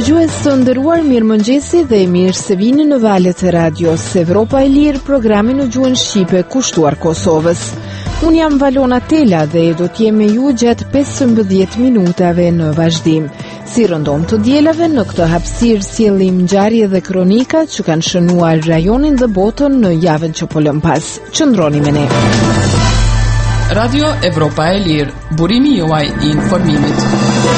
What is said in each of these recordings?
Dëgjues të nderuar, mirëmëngjesi dhe mirë se vini në valët e radios Evropa e Lirë, programi në gjuhën shqipe kushtuar Kosovës. Unë jam Valona Tela dhe do të jem me ju gjatë 15 minutave në vazhdim. Si rëndom të dielave, në këtë hapësirë sjellim ngjarje dhe kronika që kanë shënuar rajonin dhe botën në javën që po lëm pas. Qëndroni me ne. Radio Evropa e Lirë, burimi juaj I informimit.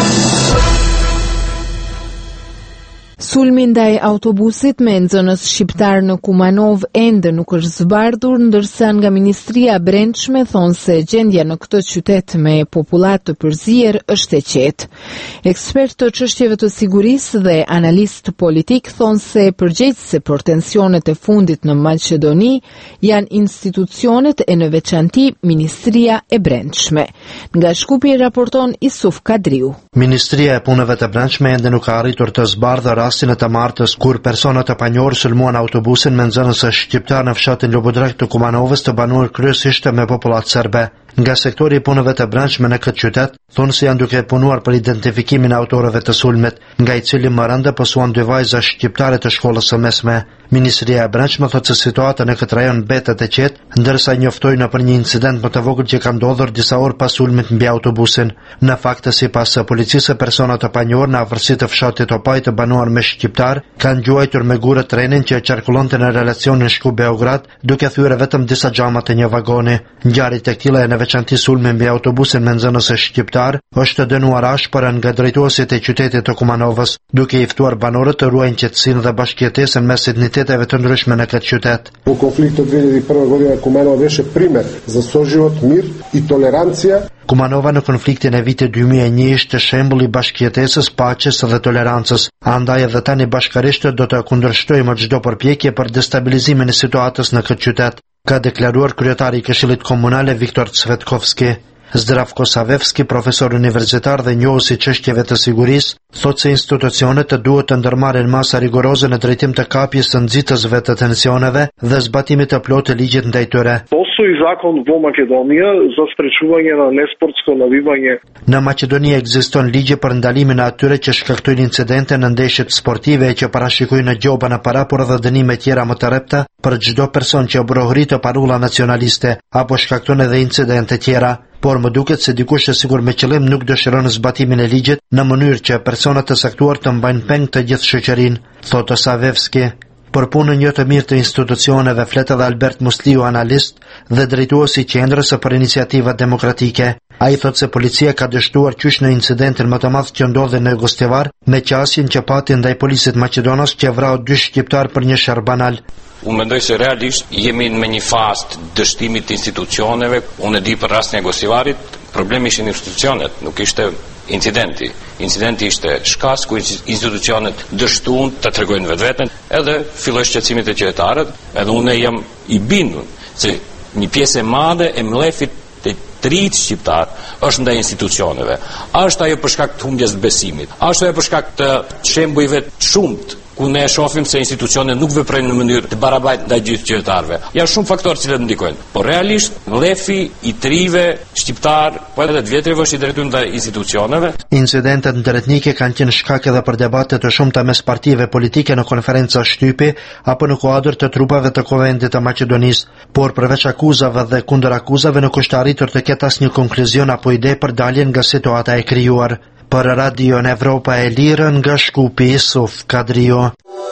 Sulmi ndaj autobusit me nxënës shqiptar në Kumanov ende nuk është zbardhur, ndërsa nga Ministria e Brendshme thonë se gjendja në këtë qytet me popullat të përzier është e qetë. Ekspertë të çështjeve të sigurisë dhe analistë politik thonë se përgjegjëse për tensionet e fundit në Maqedoni janë institucionet e në veçanti Ministria e Brendshme. Nga Shkupi raporton Isuf Kadriu. Ministria e Punëve të Brendshme ende nuk ka arritur të zbardhë rastin e të martës kur persona të panjohur sulmuan autobusin me nxënës shqiptar në fshatin Lobodrek të Kumanovës të banuar kryesisht me popullat serbe. Nga sektori I punëve të brendshme në këtë qytet, thonë se janë duke punuar për identifikimin e autorëve të sulmit, nga I cili më rënda pësuan 2 vajza shqiptare të shkollës së mesme. Ministria e Brendshme thotë se situata në këtë rajon mbetet e qetë, ndërsa njoftoi për një incident më të vogël që ka ndodhur disa orë pas sulmit mbi autobusin. Në fakt, sipas policisë, persona të panjohur në afërsi të fshatit Opaj të banuar me shqiptar kanë gjuajtur me gurë trenin që qarkullonte në relacionin Shkup-Beograd, duke thyer vetëm disa xhama të një vagoni. Ngjarjet e tilla në veçanti sulmi mbi autobusin me nxënës shqiptar është dënuar ashpër nga drejtuesit e qytetit të Kumanovës, duke I ftuar banorët të ruajnë qetësinë dhe bashkëjetesën mes etniteteve të ndryshme në këtë qytet. Konflikti 2001 godine Kumanova беше пример за соживот, мир и толеранция. Kumanova në konfliktin e vitit 2001 ishte shembull I bashkëjetesës, paqes dhe tolerancës. Andaj edhe tani bashkërisht do të kundërshtojmë çdo përpjekje për destabilizimin e situatës në këtë qytet, ka deklaruar kryetari I Këshillit Komunal Viktor Cvetkovski. Zdravko Savevski, profesor universitar dhe njohës I çështjeve të sigurisë, thotë se institucionet duhet të ndërmarrin masa rigoroze në drejtim të kapjes së nxitësve të tensioneve dhe zbatimit të plotë të ligjit ndaj tyre. Postoji zakon во Македонија за спречување на неспортско навивање. Në Maqedoni ekziston ligji për ndalimin e atyre që shkaktojnë incidente në ndeshjet sportive që parashikojnë gjoba në para, por edhe dënime tjera më të rrepta për çdo person që brohëri të parulla nacionaliste apo shkakton edhe incidente tjera. Por më duket se dikush e sigur me qëllim nuk dëshiron zbatimin e ligjit në mënyrë që personat të saktuar të mbajnë peng të gjithë shoqërinë, thotë Savevski. Për punën një të mirë të institucioneve flet edhe Albert Musliu, analist dhe drejtuesi I Qendrës për Iniciativat Demokratike. Ai thotë se policia ka dështuar qysh në incidentin më të madh që ndodhi në Gostivar, me qasjen që pati ndaj polisit maqedonas që vrau 2 shqiptar për një sherr banal. Unë mendoj se realisht jemi me një fazë të dështimit të institucioneve. Unë e di për rastin e Gostivarit, problemi ishin institucionet, nuk ishte incidenti. Incidenti ishte shkas ku institucionet dështuan të tregojnë vetveten, edhe filloi shqetësimit e qytetarëve, edhe unë jam I bindur se një pjesë e madhe e mlefit të 3 shqiptar është ndaj institucioneve. Është ajo për shkak të humbjes besimit, është ajo për shkak të shembujve të shumtë ku ne shohim se institucionet nuk veprojnë në mënyrë të barabartë ndaj gjithë qytetarëve. Janë shumë faktorë që ndikojnë, por realisht mlefi I 3 shqiptar, po edhe të vjetrave është I drejtuar ndaj institucioneve. Incidentet ndërtnike kanë qenë shkak edhe për debate të shumta mes partive politike në konferenca shtypi apo në kuadër të trupave të Kuvendit të Maqedonisë, por përveç akuzave dhe kundër akuzave nuk është arritur të ketë asnjë konkluzion apo ide për daljen nga situata e krijuar. Për Radio Evropa e Lirë nga Shkupi, Isuf Kadriu.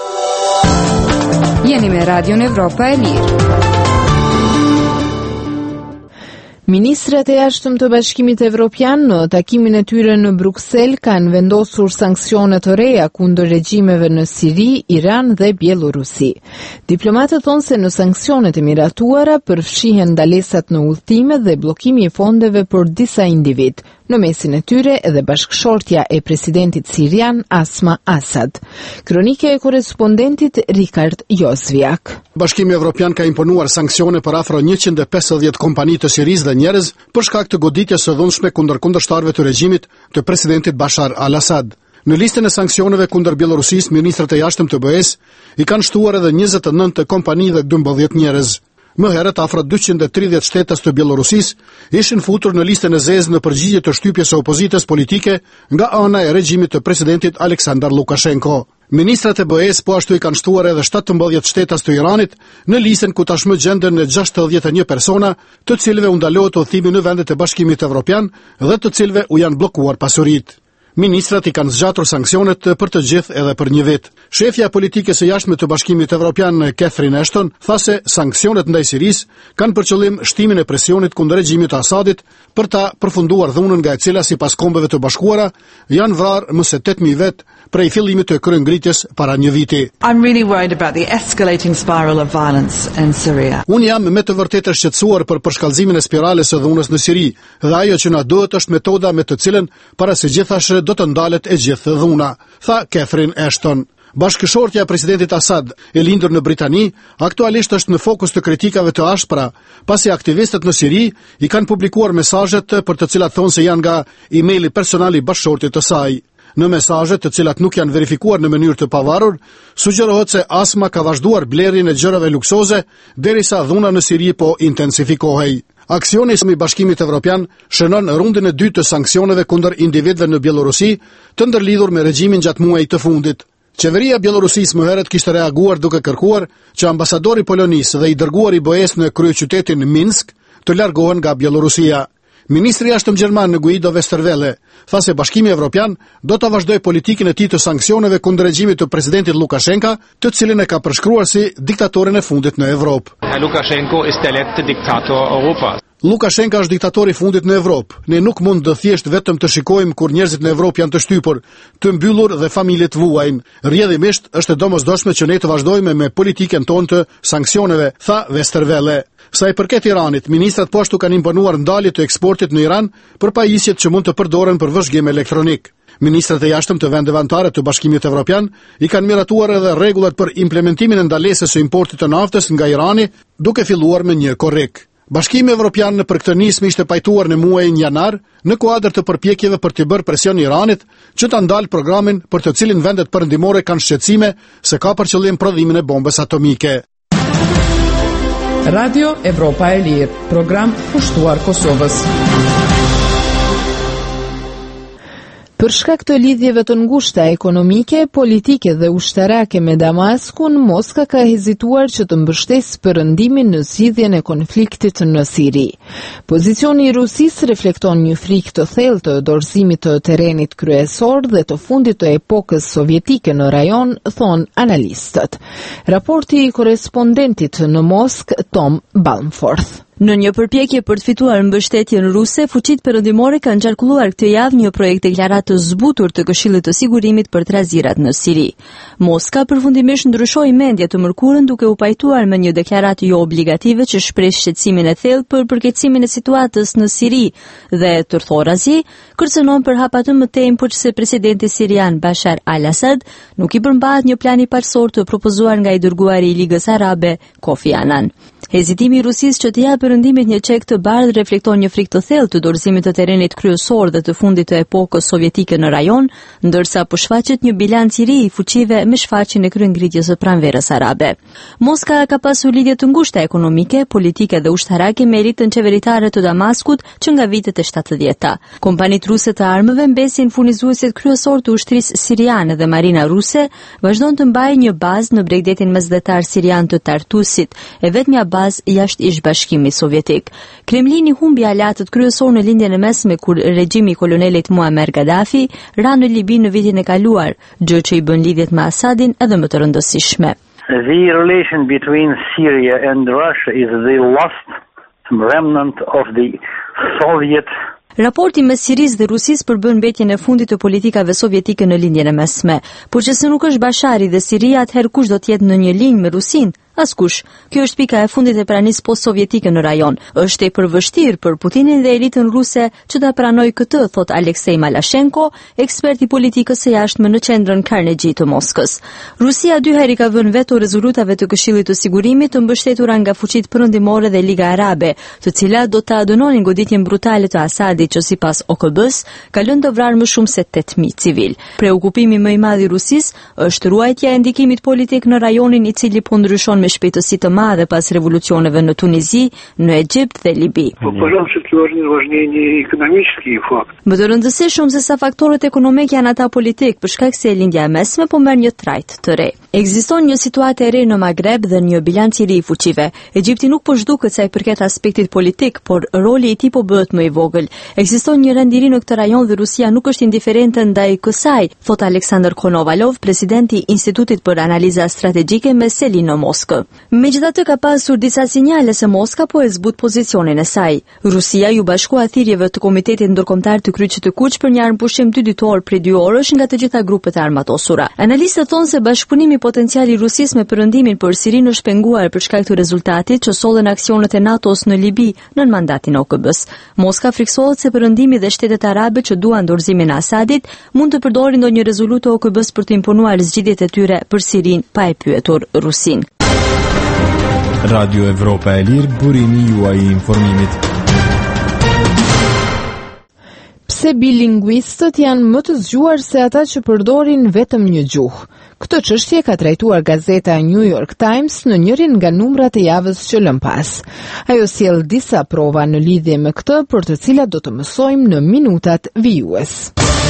Jeni me Radio Evropa e Lirë. Ministrat e jashtëm të Bashkimit Evropian në takimin e tyre në Bruksel kanë vendosur sanksione të reja kundër regjimeve në Siri, Iran dhe Bielorusi. Diplomatët thonë se në sanksionet e miratuara përfshihen ndalesat në udhëtime dhe bllokimi I fondeve për disa individ. Në mesin e tyre edhe bashkëshortja e presidentit sirian Asma Asad. Kronike e korespondentit Rikard Josviak. Bashkimi Evropian ka imponuar sanksione për afro 150 kompani të Sirisë dhe njerëz për shkak të goditjes së dhunshme kundër kundërshtarëve të regjimit të presidentit Bashar al-Assad. Në listën e sanksioneve kundër Bielorusisë, ministrat e jashtëm të BE-s I kanë shtuar edhe 29 kompani dhe 12 njerëz. Më herët afro 230 shtetas të Bielorusisë ishin futur në listën e zezë në përgjigje të shtypjes së opozitës politike nga ana e regjimit të presidentit Aleksandar Lukashenko. Ministrat e BE-s po ashtu i kanë shtuar edhe 17 shtetas të Iranit në listën ku tashmë gjenden në 61 persona, të cilëve u ndalohet udhëtimi në vendet e Bashkimit Evropian dhe të cilëve u janë bllokuar pasuritë. Ministrat i kanë zgjatur sanksionet për të gjithë edhe për një vit. Shefja politike së jashtme të Bashkimit Evropian, Catherine Ashton, tha se sanksionet ndaj Sirisë kanë për qëllim shtimin e presionit kundër regjimit të Asadit për ta përfunduar dhunën nga e cila sipas Kombeve të Bashkuara janë vrarë më se 8000 vet prej fillimit të kryengritjes para një viti. I'm really worried about the escalating spiral of violence in Syria. Unë jam me të vërtetë shqetësuar për përshkallëzimin e spirales së dhunës në Siri dhe ajo që na duhet është metoda me të cilën para së gjithashë do të ndalet e gjithë dhuna, tha Catherine Ashton. Bashkëshortja e presidentit Assad, e lindur në Britani, aktualisht është në fokus të kritikave të ashpra, pasi aktivistët në Siri i kanë publikuar mesazhet për të cilat thonë se janë nga emaili personal i bashkëshortit të saj. Në mesazhet, të cilat nuk janë verifikuar në mënyrë të pavarur, sugjerohet se Asma ka vazhduar blerjen e gjërave luksoze derisa dhuna në Siri po intensifikohej. Aksioni i Bashkimit Evropian shënon rundin e dytë të sanksioneve kundër individëve në Bielorusi, të ndërlidhur me regjimin gjatë muajit të fundit. Qeveria e Bielorusisë më herët kishte reaguar duke kërkuar që ambasadori polonisë dhe i dërguari i BE-s në kryeqytetin Minsk të largohen nga Bielorusia. Ministri i jashtëm gjerman Guido Westerwelle tha se Bashkimi Evropian do ta vazhdojë politikën e tij të sanksioneve kundër regjimit të presidentit Lukashenko, të cilin e ka përshkruar si diktatorin e fundit në Evropë. Lukashenko ist der letzte Diktator Europas. Lukashenko është diktatori i fundit në Evropë. Ne nuk mund të thjesht vetëm të shikojmë kur njerëzit në Evropë janë të shtypur, të mbyllur dhe familjet vuajnë. Rrjedhimisht është e domosdoshme që ne të vazhdojmë me politikën tonë të sanksioneve, tha Westerwelle. Sa i përket Iranit, ministrat po ashtu kanë imponuar ndalje të eksportit në Iran për pajisjet që mund të përdoren për vëzhgim elektronik. Ministrat e jashtëm të vendeve anëtare të Bashkimit Evropian i kanë miratuar edhe rregullat për implementimin e ndalesës së importit të naftës nga Irani, duke filluar me një korrik. Bashkimi Evropian për këtë nismë ishte pajtuar në muajin janar në kuadër të përpjekjeve për të bërë presion Iranit që ta ndalë programin për të cilin vendet perëndimore kanë shqetësime se ka për qëllim prodhimin e bombës atomike. Radio Evropa e Lirë, program pushtuar Kosovës. Për shkak të lidhjeve të ngushta ekonomike, politike dhe ushtarake me Damaskun, Moska ka hezituar që të mbështesë perëndimin në zgjidhjen e konfliktit në Siri. Pozicioni i Rusisë reflekton një frikë të thellë të dorëzimit të terrenit kryesor dhe të fundit të epokës sovjetike në rajon, thon analistët. Raporti i korrespondentit në Moskë, Tom Balmforth. Në një përpjekje për të fituar mbështetjen ruse, fuqitë perëndimore kanë qarkulluar këtë javë një projekt deklaratë të zbutur të Këshillit të Sigurimit për trazirat në Siri. Moska përfundimisht ndryshoi mendje të mërkurën duke u pajtuar me një deklaratë jo obligative që shpreh shqetësimin e thellë për përkeqësimin e situatës në Siri dhe tërthorazi kërcënon për hap atë më tepër se presidenti sirian Bashar al-Assad nuk i përmbahet një plan i parsor të propozuar nga i dërguari i Ligës Arabe Kofi Annan. Hezitimi i Rusisë që të japë perëndimit një çek të bardhë reflekton një frikë të thellë të dorëzimit të terrenit kryesor dhe të fundit të epokës sovjetike në rajon, ndërsa po shfaqet një bilanc i ri i fuqive me shfaqjen e kryengritjes së pranverës arabe. Moska ka pasur lidhje të ngushta ekonomike, politike dhe ushtarake me elitën qeveritare të Damaskut që nga vitet e 70-ta. Kompanitë ruse të armëve mbesin furnizuesit kryesor të ushtrisë siriane dhe marina ruse vazhdon të mbajë një bazë në bregdetin mesdhetar sirian të Tartusit, e vetmja bazë jashtë ish bashkimit sovjetik. Kremlini humbi aleatët kryesor në lindjen e mesme kur regjimi i kolonelit Muammar Gaddafi ra në Libi në vitin e kaluar, gjë që i bën lidhjet me Asadin edhe më të rëndësishme. The relation between Syria and Russia is the last remnant of the Soviet. Raporti mes Sirisë dhe Rusisë përbën mbetjen e fundit të politikave sovjetike në lindjen e mesme. Por që se nuk është Bashari dhe Siria, atëherë kush do të jetë në një linjë me Rusinë? Askush. Kjo është pika e fundit e pranisë post-sovjetike në rajon. Është e përvështirë për Putinin dhe elitën ruse që ta pranojë këtë, thot Aleksej Malashenko, ekspert i politikës së jashtme në qendrën Carnegie të Moskës. Rusia dy herë ka vënë veto rezolutave të Këshillit të Sigurimit të mbështetura nga fuqitë perëndimore dhe Liga Arabe, të cilat do ta dënonin goditjen brutale të Asadit që sipas OKB-s ka lënë të vrarë më shumë se 8000 civil. Preokupimi më i madh i Rusisë është ruajtja e ndikimit politik në rajonin i cili po ndryshon me shpejtësi të madhe pas revolucioneve në Tunizi, në Egjipt dhe Libi. Uważam, że to ważniej ekonomicki fakt. Më të rëndësishëm se sa faktorët ekonomik janë ata politik, për shkak se lindja e mesme po merr një trajt të re. Ekziston një situatë e re në Maghreb dhe një bilanc i ri i fuqive. Egjipti nuk po zhduket sa i përket aspektit politik, por roli i tij po bëhet më i vogël. Ekziston një rendiri në këtë rajon dhe Rusia nuk është indiferente ndaj kësaj, thot Aleksandr Konovalov, presidenti i Institutit për Analiza Strategjike me seli në Moskë. Megjithatë ka pasur disa sinjale se Moska po e zbut pozicionin e saj. Rusia ju bashkua thirrjeve të Komitetit Ndërkombëtar të Kryqit të Kuq për një armëpushim 2 ditor prej 2 orësh nga të gjitha grupet e armatosura. Analistët thonë se bashkëpunimi potencial i Rusisë me perëndimin për Sirinë është penguar për shkak të rezultatit që sollen aksionet e NATO-s në Libi nën mandatin e OKB-s. Moska friksohet se perëndimi dhe shtetet arabe që duan dorëzimin e Asadit mund të përdorin ndonjë rezolutë e OKB-s për të imponuar zgjidhjet e tyre për Sirinë pa e pyetur Rusinë. Radio Evropa e Lirë, burimi juaj i informimit. Pse bilinguistët janë më të zgjuar se ata që përdorin vetëm një gjuhë? Këtë çështje ka trajtuar gazeta New York Times në njërin nga numrat e javës që lëm pas. Ajo sjell disa prova në lidhje me këtë, për të cilat do të mësojmë në minutat vijues.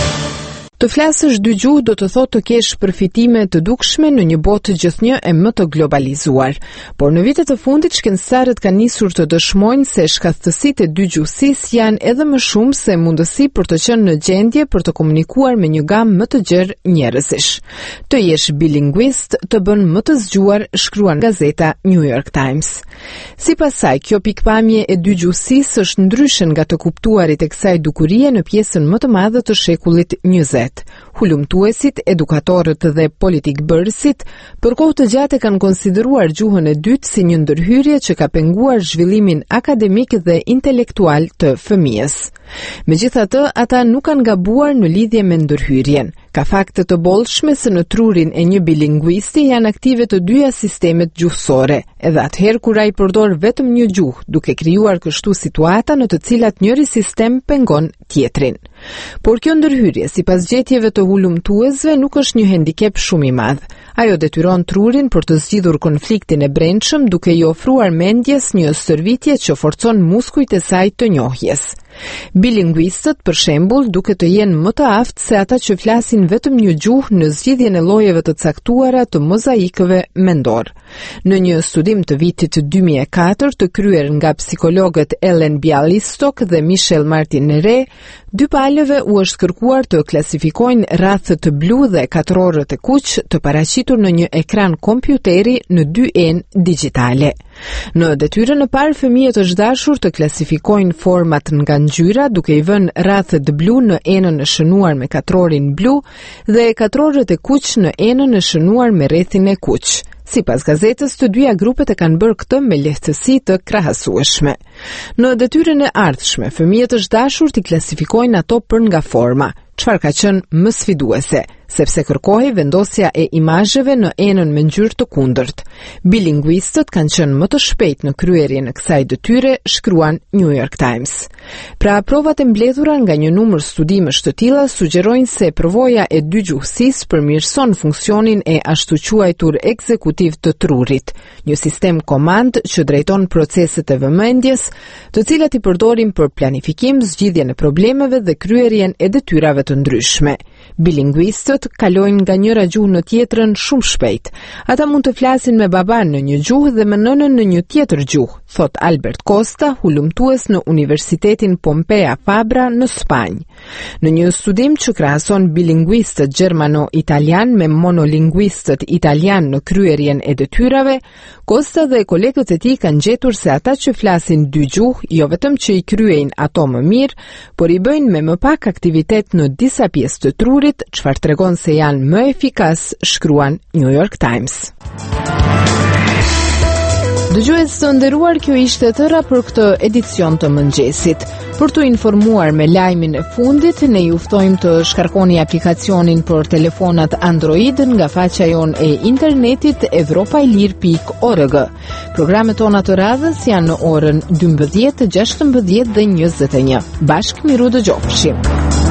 Të flasësh 2 gjuhë do të thotë të kesh përfitime të dukshme në një botë gjithnjë e më të globalizuar. Por në vitet e fundit shkencëtarët kanë nisur të dëshmojnë se shkathtësitë e 2 gjuhësisë janë edhe më shumë se mundësi për të qenë në gjendje për të komunikuar me një gamë më të gjerë njerëzish. Të jesh bilinguist të bën më të zgjuar, shkruan gazeta New York Times. Sipas saj, kjo pikpamje e 2 gjuhësisë është ndryshe nga të kuptuarit e kësaj dukurie në pjesën më të madhe të shekullit 20. Hulumtuesit, edukatorët dhe politikbërësit për kohë të gjatë kanë konsideruar gjuhën e dytë si një ndërhyrje që ka penguar zhvillimin akademik dhe intelektual të fëmijës. Megjithatë, ata nuk kanë gabuar në lidhje me ndërhyrjen. Ka fakte të bollshme se në trurin e një bilinguisti janë aktive të dyja sistemet gjuhësore, edhe atëherë kur ai përdor vetëm një gjuhë, duke krijuar kështu situata në të cilat njëri sistem pengon tjetrin. Por kjo ndërhyrje, sipas gjetjeve të hulumtuesve, nuk është një hendikep shumë i madh. Ajo detyron trurin për të zgjidhur konfliktin e brendshëm duke i ofruar mendjes një stërvitje që forcon muskujt e saj të njohjes. Bilinguistët, për shembull, duke të jenë më të aftë se ata që flasin vetëm një gjuhë në zgjidhjen e llojeve të caktuara të mozaikëve mendor. Në një studim të vitit 2004 të kryer nga psikologët Ellen Bialystok dhe Michel Martinere, 2 palëve u është kërkuar të klasifikojnë rrethët blu dhe katrorët e kuq të paraqitur në një ekran kompjuteri në 2 enë digjitale. Në detyrën e parë, fëmijët është dashur të klasifikojnë format nga ngjyra duke i vënë rrethët blu në enën e shënuar me katrorin blu dhe katrorët e kuq në enën e shënuar me rrethin e kuq. Sipas gazetës, të dyja grupet e kanë bërë këtë me lehtësi të krahasueshme. Në detyrën e ardhshme, fëmijët është dashur t'i klasifikojnë ato për nga forma, çfarë ka qenë më sfiduese, sepse kërkohej vendosja e imazheve në enën me ngjyrë të kundërt. Bilinguistët kanë qenë më të shpejtë në kryerjen e kësaj detyre, shkruan New York Times. Pra, provat e mbledhura nga një numër studimesh të tilla sugjerojnë se përvoja e 2 gjuhësisë përmirëson funksionin e ashtu quajtur ekzekutiv të trurit, një sistem komand që drejton proceset e vëmendjes, të cilat i përdorin për planifikim, zgjidhjen e problemeve dhe kryerjen e detyrave të ndryshme. Bilinguistët kalojnë nga njëra gjuhë në tjetrën shumë shpejt. Ata mund të flasin me baban në një gjuhë dhe me nënën në një tjetër gjuhë, thot Albert Costa, hulumtues në Universitetin Pompea Fabra në Spanjë. Në një studim që krahason bilinguistët gjermano-italian me monolinguistët italian në kryerjen e detyrave, Costa dhe kolegët e tij kanë gjetur se ata që flasin 2 gjuhë, jo vetëm që i kryejnë ato më mirë, por i bëjnë me më pak aktivitet në disa pjesë të trurit, çfarë tregon se janë më efikas, shkruan New York Times. Dëgjues të nderuar, kjo ishte tëra për këtë edicion të mëngjesit. Për të informuar me lajmin e fundit, ne ju ftojmë të shkarkoni aplikacionin për telefonat Android nga faqja jon e internetit evropailir.org. Programet tona të radhës janë në orën 12, 16 dhe 21. Bashkë miru dëgjofshim.